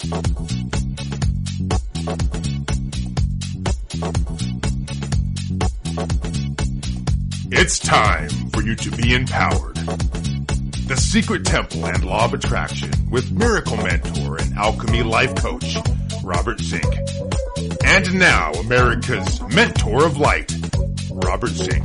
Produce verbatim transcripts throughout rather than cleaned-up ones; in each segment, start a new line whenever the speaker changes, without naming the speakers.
It's time for you to be empowered. The Secret Temple and Law of Attraction with Miracle Mentor and Alchemy Life Coach, Robert Zink. And now, America's Mentor of Light, Robert Zink.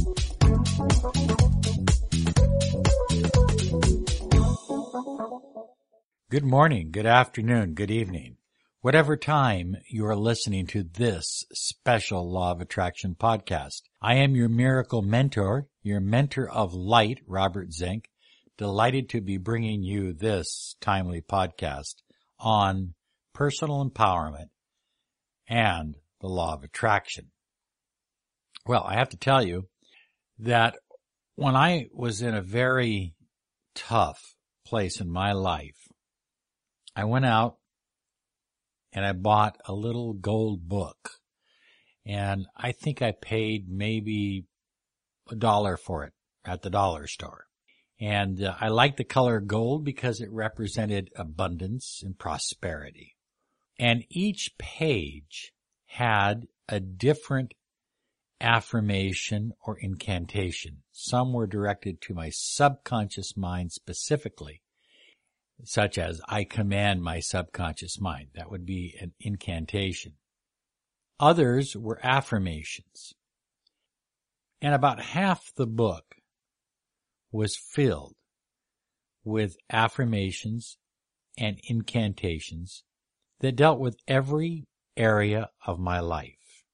Good morning, good afternoon, good evening. Whatever time you are listening to this special Law of Attraction podcast, I am your miracle mentor, your mentor of light, Robert Zink, delighted to be bringing you this timely podcast on personal empowerment and the Law of Attraction. Well, I have to tell you that when I was in a very tough place in my life, I went out and I bought a little gold book, and I think I paid maybe a dollar for it at the dollar store. And uh, I liked the color gold because it represented abundance and prosperity. And each page had a different affirmation or incantation. Some were directed to my subconscious mind specifically, such as, I command my subconscious mind. That would be an incantation. Others were affirmations. And about half the book was filled with affirmations and incantations that dealt with every area of my life.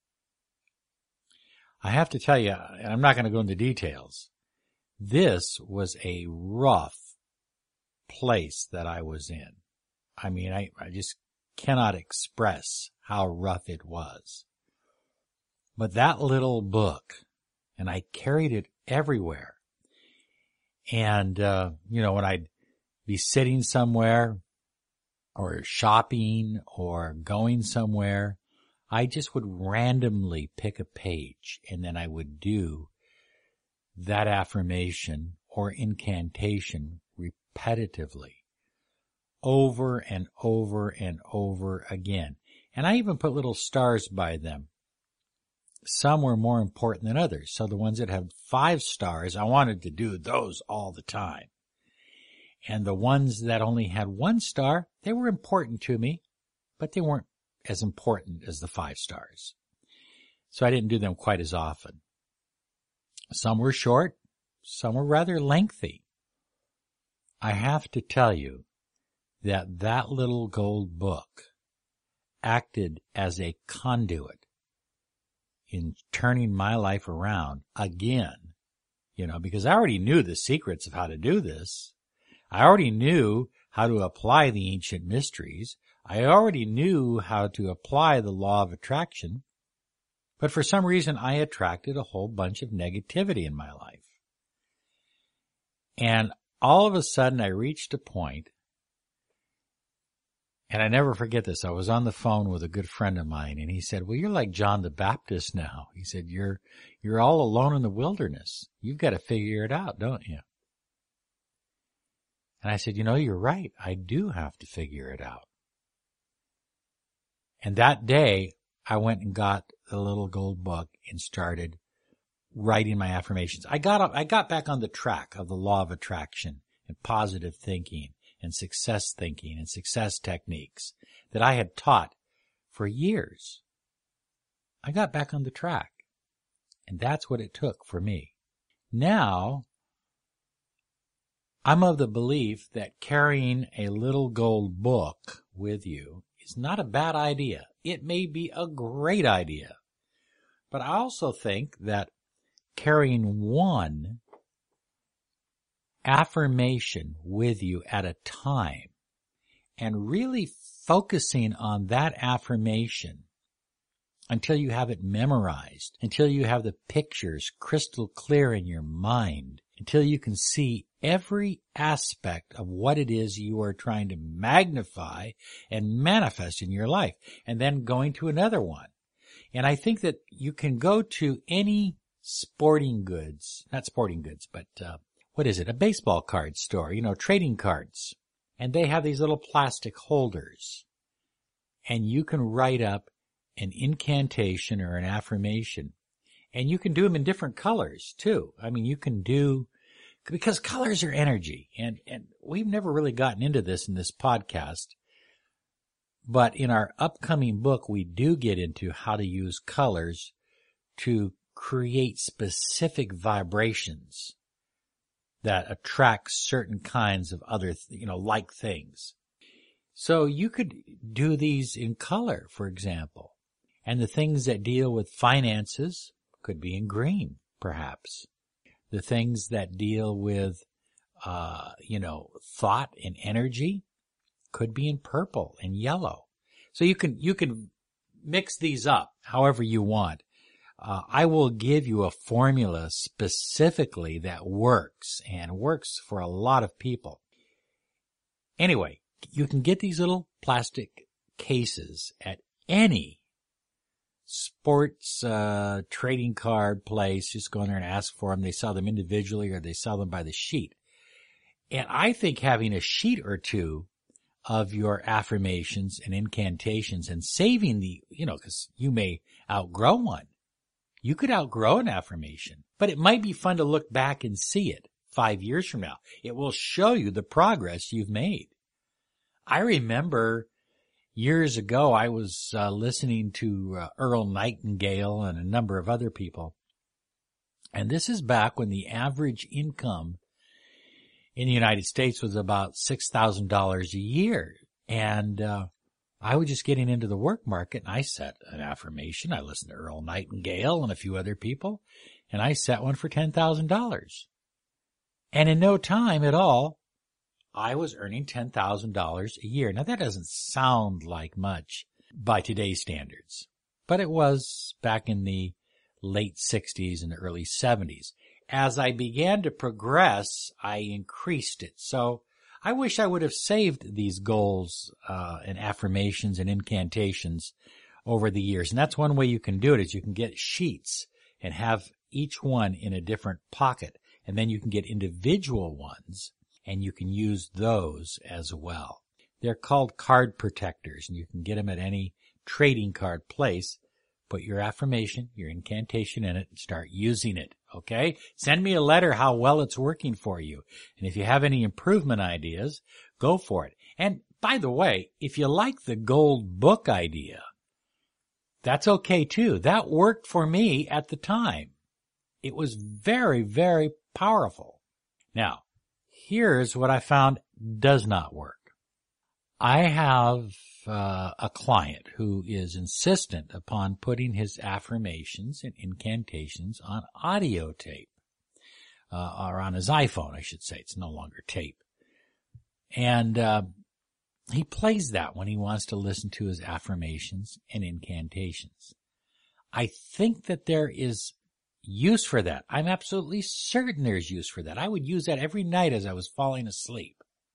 I have to tell you, and I'm not going to go into details, this was a rough place that I was in. I mean, I, I just cannot express how rough it was. But that little book, and I carried it everywhere. And, uh, you know, when I'd be sitting somewhere or shopping or going somewhere, I just would randomly pick a page and then I would do that affirmation or incantation repetitively, over and over and over again. And I even put little stars by them. Some were more important than others. So the ones that had five stars, I wanted to do those all the time. And the ones that only had one star, they were important to me, but they weren't as important as the five stars. So I didn't do them quite as often. Some were short, some were rather lengthy. I have to tell you that that little gold book acted as a conduit in turning my life around again, you know, because I already knew the secrets of how to do this. I already knew how to apply the ancient mysteries. I already knew how to apply the law of attraction. But for some reason, I attracted a whole bunch of negativity in my life. And all of a sudden, I reached a point, and I never forget this. I was on the phone with a good friend of mine, and he said, well, you're like John the Baptist now. He said, you're you're all alone in the wilderness. You've got to figure it out, don't you? And I said, you know, you're right. I do have to figure it out. And that day, I went and got the little gold book and started writing my affirmations. I got I got back on the track of the law of attraction and positive thinking and success thinking and success techniques that I had taught for years. I got back on the track, and that's what it took for me. Now, I'm of the belief that carrying a little gold book with you is not a bad idea. It may be a great idea. But I also think that carrying one affirmation with you at a time and really focusing on that affirmation until you have it memorized, until you have the pictures crystal clear in your mind, until you can see every aspect of what it is you are trying to magnify and manifest in your life, and then going to another one. And I think that you can go to any sporting goods, not sporting goods, but uh, what is it, a baseball card store, you know, trading cards. And they have these little plastic holders. and you can write up an incantation or an affirmation. And you can do them in different colors too. I mean, you can do, because colors are energy. And, and we've never really gotten into this in this podcast. But in our upcoming book, we do get into how to use colors to create specific vibrations that attract certain kinds of other, you know, like things. So you could do these in color, for example. And the things that deal with finances could be in green, perhaps. The things that deal with, uh, you know, thought and energy could be in purple and yellow. So you can, you can mix these up however you want. Uh, I will give you a formula specifically that works and works for a lot of people. Anyway, you can get these little plastic cases at any sports uh trading card place. Just go in there and ask for them. They sell them individually or they sell them by the sheet. And I think having a sheet or two of your affirmations and incantations and saving the, you know, because you may outgrow one. You could outgrow an affirmation, but it might be fun to look back and see it five years from now. It will show you the progress you've made. I remember years ago, I was uh, listening to uh, Earl Nightingale and a number of other people. And this is back when the average income in the United States was about six thousand dollars a year. And uh, I was just getting into the work market, and I set an affirmation. I listened to Earl Nightingale and a few other people, and I set one for ten thousand dollars. And in no time at all, I was earning ten thousand dollars a year. Now, that doesn't sound like much by today's standards, but it was back in the late sixties and the early seventies. As I began to progress, I increased it. So I wish I would have saved these goals uh, and affirmations and incantations over the years. And that's one way you can do it, is you can get sheets and have each one in a different pocket. And then you can get individual ones, and you can use those as well. They're called card protectors, and you can get them at any trading card place. Put your affirmation, your incantation in it, and start using it, okay? Send me a letter how well it's working for you. And if you have any improvement ideas, go for it. And by the way, if you like the gold book idea, that's okay too. That worked for me at the time. It was very, very powerful. Now, here's what I found does not work. I have uh, a client who is insistent upon putting his affirmations and incantations on audio tape, uh, or on his iPhone, I should say. It's no longer tape. And uh, he plays that when he wants to listen to his affirmations and incantations. I think that there is use for that. I'm absolutely certain there's use for that. I would use that every night as I was falling asleep.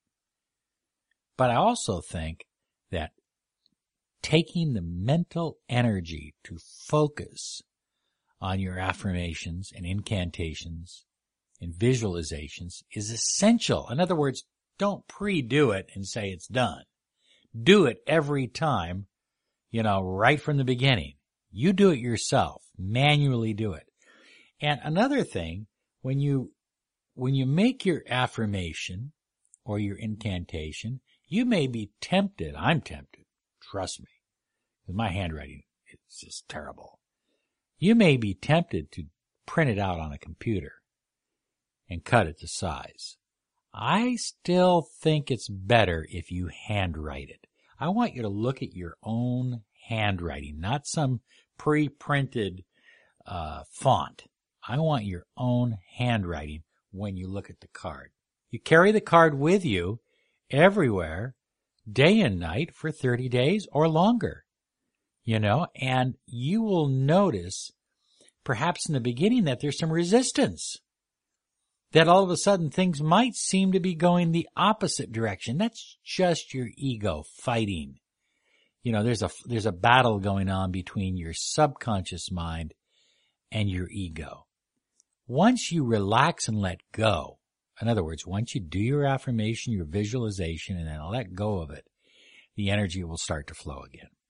But I also think that taking the mental energy to focus on your affirmations and incantations and visualizations is essential. In other words, don't pre-do it and say it's done. Do it every time, you know, right from the beginning. You do it yourself. Manually do it. And another thing, when you, when you make your affirmation or your incantation, you may be tempted. I'm tempted. Trust me. Because my handwriting is just terrible. You may be tempted to print it out on a computer and cut it to size. I still think it's better if you handwrite it. I want you to look at your own handwriting, not some pre-printed uh, font. I want your own handwriting when you look at the card. You carry the card with you everywhere, day and night, for thirty days or longer, you know, and you will notice, perhaps in the beginning, that there's some resistance, that all of a sudden things might seem to be going the opposite direction. That's just your ego fighting. You know, there's a, there's a battle going on between your subconscious mind and your ego. Once you relax and let go, in other words, once you do your affirmation, your visualization, and then let go of it, the energy will start to flow again.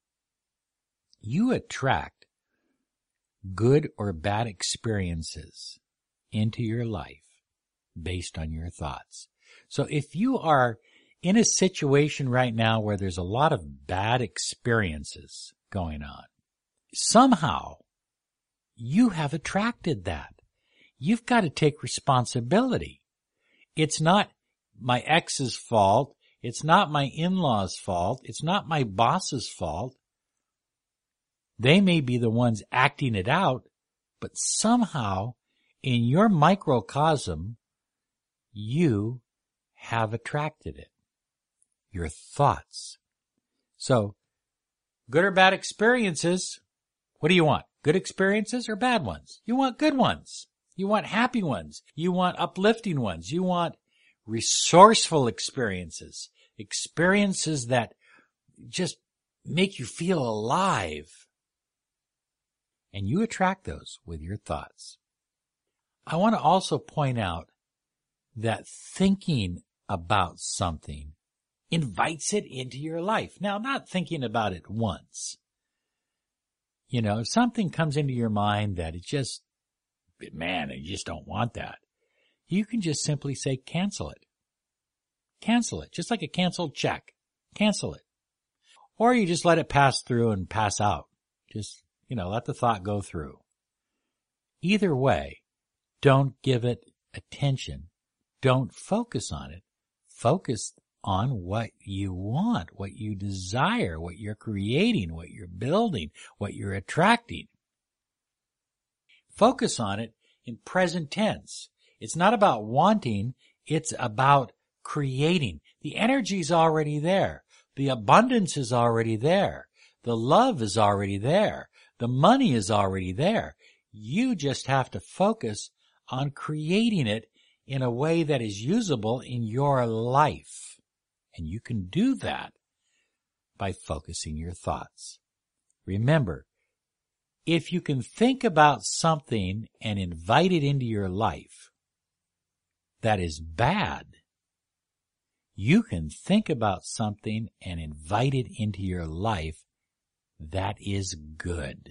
You attract good or bad experiences into your life based on your thoughts. So if you are in a situation right now where there's a lot of bad experiences going on, somehow you have attracted that. You've got to take responsibility. It's not my ex's fault. It's not my in-laws' fault. It's not my boss's fault. They may be the ones acting it out, but somehow in your microcosm, you have attracted it. Your thoughts. So, good or bad experiences, what do you want? Good experiences or bad ones? You want good ones. You want happy ones. You want uplifting ones. You want resourceful experiences. Experiences that just make you feel alive. And you attract those with your thoughts. I want to also point out that thinking about something invites it into your life. Now, not thinking about it once. You know, if something comes into your mind that it just, man, I just don't want that, you can just simply say cancel it. Cancel it, just like a canceled check. Cancel it. Or you just let it pass through and pass out. Just, you know, let the thought go through. Either way, don't give it attention. Don't focus on it. Focus on what you want, what you desire, what you're creating, what you're building, what you're attracting. Focus on it in present tense. It's not about wanting, it's about creating. The energy's already there. The abundance is already there. The love is already there. The money is already there. You just have to focus on creating it in a way that is usable in your life. And you can do that by focusing your thoughts. Remember, if you can think about something and invite it into your life that is bad, you can think about something and invite it into your life that is good.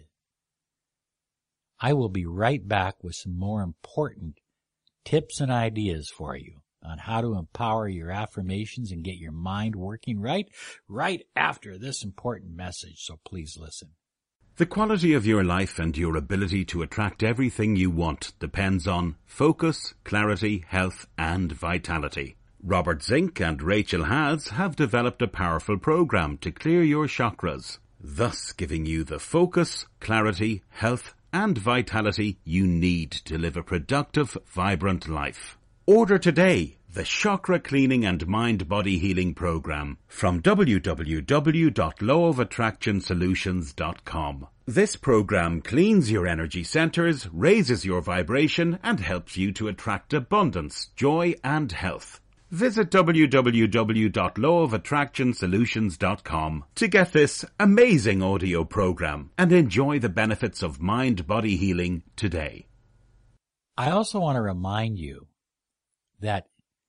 I will be right back with some more important tips and ideas for you on how to empower your affirmations and get your mind working right, right after this important message, so please listen.
The quality of your life and your ability to attract everything you want depends on focus, clarity, health, and vitality. Robert Zink and Rachel Haas have developed a powerful program to clear your chakras, thus giving you the focus, clarity, health, and vitality you need to live a productive, vibrant life. Order today the Chakra Cleaning and Mind Body Healing Program from w w w dot law of attraction solutions dot com. This program cleans your energy centers, raises your vibration, and helps you to attract abundance, joy, and health. Visit w w w dot law of attraction solutions dot com to get this amazing audio program and enjoy the benefits of mind-body healing today.
I also want to remind you that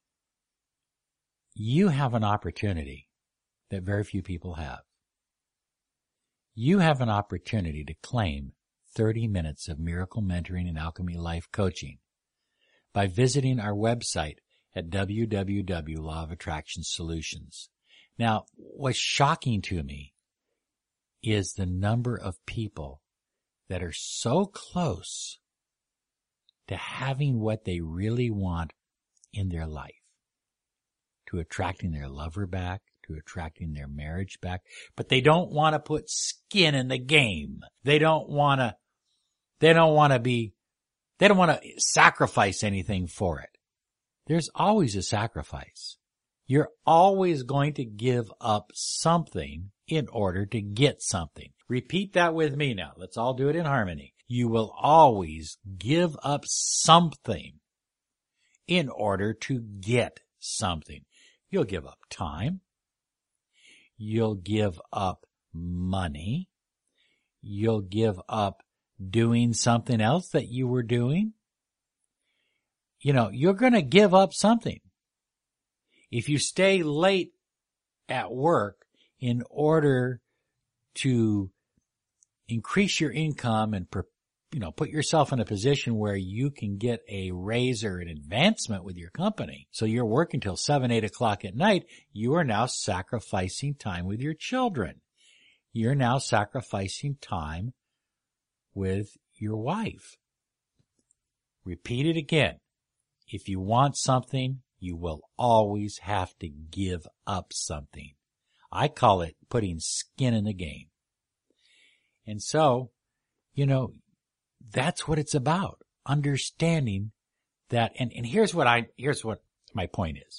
you have an opportunity that very few people have. You have an opportunity to claim thirty minutes of miracle mentoring and alchemy life coaching by visiting our website at w w w dot law of attraction solutions. Now, what's shocking to me is the number of people that are so close to having what they really want in their life, to attracting their lover back, to attracting their marriage back, but they don't want to put skin in the game. They don't want to, they don't want to be, they don't want to sacrifice anything for it. There's always a sacrifice. You're always going to give up something in order to get something. Repeat that with me now. Let's all do it in harmony. You will always give up something in order to get something. You'll give up time. You'll give up money. You'll give up doing something else that you were doing. You know, you're going to give up something. If you stay late at work in order to increase your income and, you know, put yourself in a position where you can get a raise or an advancement with your company. So you're working till seven, eight o'clock at night. You are now sacrificing time with your children. You're now sacrificing time with your wife. Repeat it again. If you want something, you will always have to give up something. I call it putting skin in the game. And so, you know, that's what it's about. Understanding that, and, and here's what I, here's what my point is.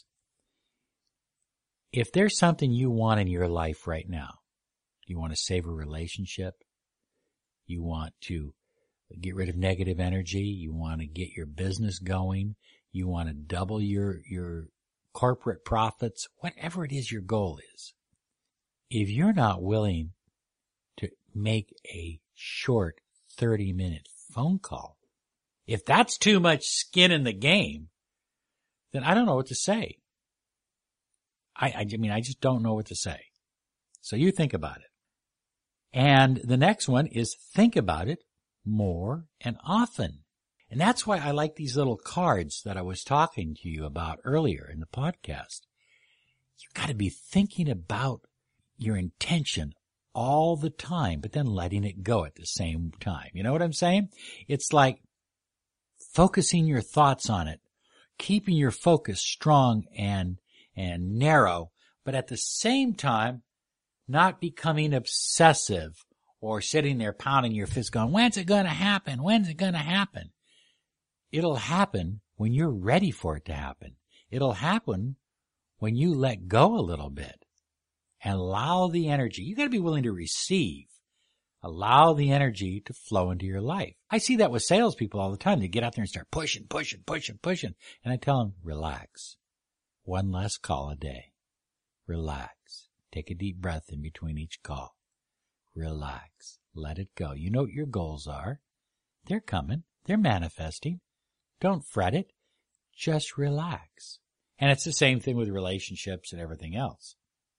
If there's something you want in your life right now, you want to save a relationship, you want to get rid of negative energy, you want to get your business going, you want to double your, your corporate profits, whatever it is your goal is. If you're not willing to make a short thirty minute phone call, if that's too much skin in the game, then I don't know what to say. I, I, I mean, I just don't know what to say. So you think about it. And the next one is think about it more and often. And that's why I like these little cards that I was talking to you about earlier in the podcast. You've got to be thinking about your intention all the time, but then letting it go at the same time. You know what I'm saying? It's like focusing your thoughts on it, keeping your focus strong and, and narrow, but at the same time, not becoming obsessive or sitting there pounding your fist going, when's it going to happen? When's it going to happen? It'll happen when you're ready for it to happen. It'll happen when you let go a little bit and allow the energy. You got to be willing to receive. Allow the energy to flow into your life. I see that with salespeople all the time. They get out there and start pushing, pushing, pushing, pushing. And I tell them, relax. One less call a day. Relax. Take a deep breath in between each call. Relax. Let it go. You know what your goals are. They're coming. They're manifesting. Don't fret it. Just relax. And it's the same thing with relationships and everything else.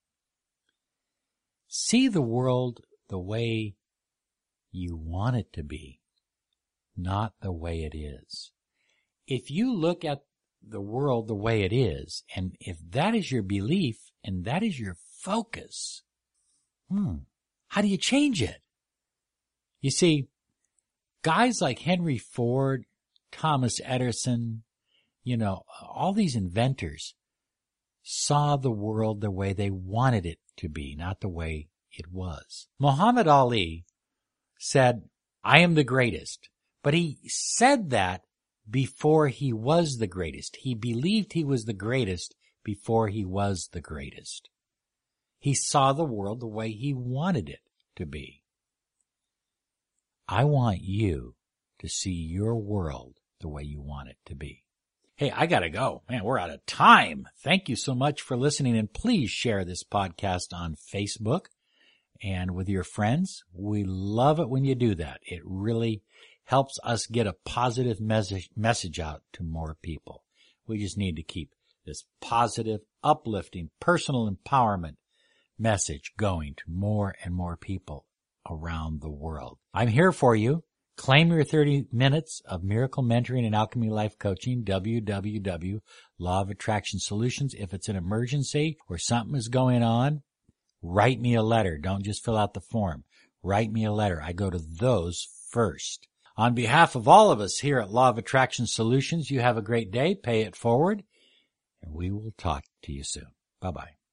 See the world the way you want it to be, not the way it is. If you look at the world the way it is, and if that is your belief and that is your focus, hmm, how do you change it? You see, guys like Henry Ford, Thomas Edison, you know, all these inventors saw the world the way they wanted it to be, not the way it was. Muhammad Ali said, I am the greatest. But he said that before he was the greatest. He believed he was the greatest before he was the greatest. He saw the world the way he wanted it to be. I want you to see your world the way you want it to be. Hey, I gotta go. Man, we're out of time. Thank you so much for listening, and please share this podcast on Facebook and with your friends. We love it when you do that. It really helps us get a positive message, message out to more people. We just need to keep this positive, uplifting, personal empowerment message going to more and more people around the world. I'm here for you. Claim your thirty minutes of miracle mentoring and alchemy life coaching, w w w dot law of attraction solutions. If it's an emergency or something is going on, write me a letter. Don't just fill out the form. Write me a letter. I go to those first. On behalf of all of us here at Law of Attraction Solutions, you have a great day. Pay it forward, and we will talk to you soon. Bye-bye.